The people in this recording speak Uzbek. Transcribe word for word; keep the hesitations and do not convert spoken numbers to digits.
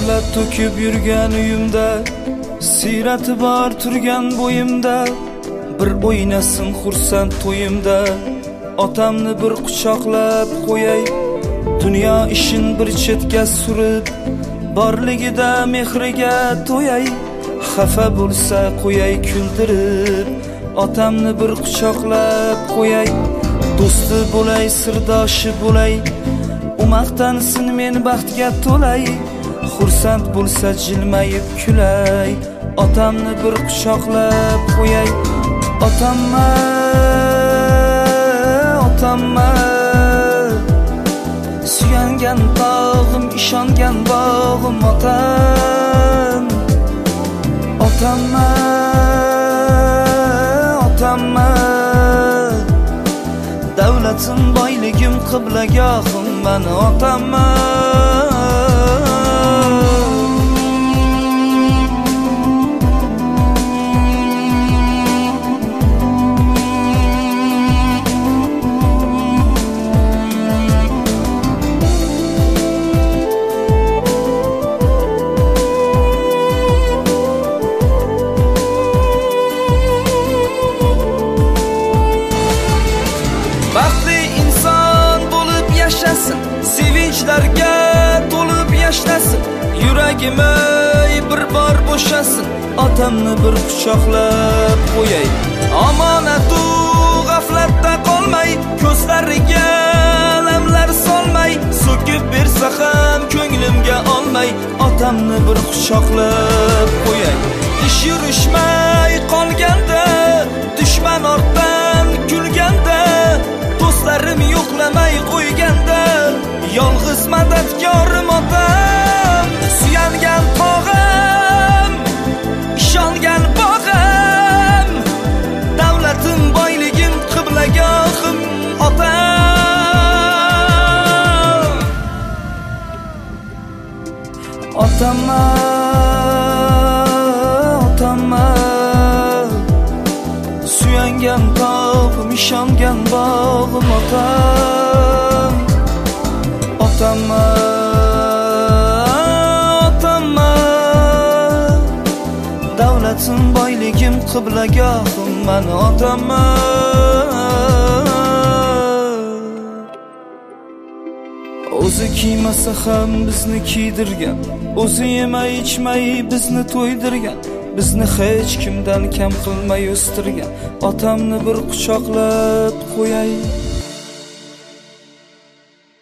davlat to'kib yurgan uyimda, siyrati bor turgan bo'yimda, bir o'ynasin xursand to'yimda. Otamni bir quchoqlab qo'yay, dunyo ishin bir chetga surib, borligida mehriga to'yay. Xafa bo'lsa qo'yay kuldirib, otamni bir quchoqlab qo'yay. Do'sti bo'lay, sirdoshi bo'lay, u maqtansin men baxtga to'lay. Xursand bo'lsa jilmayib kulay, otamni bir quchoqlab qo'yay. Otamma, otamma, suyangan tog'im, ishongan bog'im otam. Otamma, otamma, davlatim, boyligim, qiblagohim mani otamma. Sevinchlarga to'lib yashnasin, yuragim bir bor bo'shasin. Otamni bir quchoqlab qo'yay, omonatu g'aflatda qolmay, ko'zlariga lamlar solmay, so'kib bersa ham ko'nglimga olmay. Otamni bir quchoqlab qo'yay. Ish yurishmay qolganda, dushman ortdan kulganda, do'stlarim yo'qlamay qo'yganda, yolg'iz madadkorim otam. Suyangan tog'im, ishongan bog'im, davlatim, boyligim, qiblagohim otam. Otamma, otamma, suyangan tog'im, ishongan bog'im otam. Otamma, otamma, davlatim, boyligim, qiblagohim mani otamma. O'zi kiymasa ham bizni kiydirgan, o'zi yemay ichmay bizni to'ydirgan, bizni hech kimdan kam qilmay o'stirgan. Otamni bir quchoqlab qo'yay.